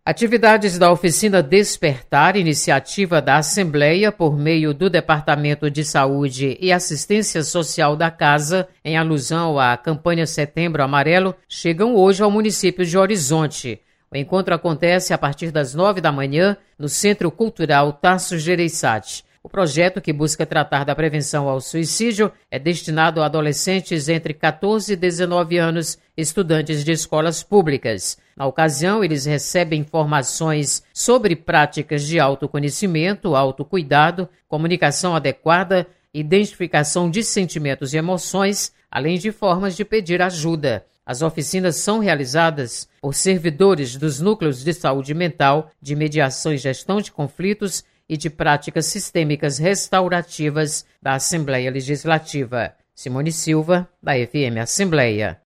Atividades da Oficina Despertar, iniciativa da Assembleia por meio do Departamento de Saúde e Assistência Social da Casa, em alusão à campanha Setembro Amarelo, chegam hoje ao município de Horizonte. O encontro acontece a partir das 9 da manhã no Centro Cultural Tasso Gereissati. O projeto, que busca tratar da prevenção ao suicídio, é destinado a adolescentes entre 14 e 19 anos, estudantes de escolas públicas. Na ocasião, eles recebem informações sobre práticas de autoconhecimento, autocuidado, comunicação adequada, identificação de sentimentos e emoções, além de formas de pedir ajuda. As oficinas são realizadas por servidores dos núcleos de saúde mental, de mediação e gestão de conflitos e de práticas sistêmicas restaurativas da Assembleia Legislativa. Simone Silva, da FM Assembleia.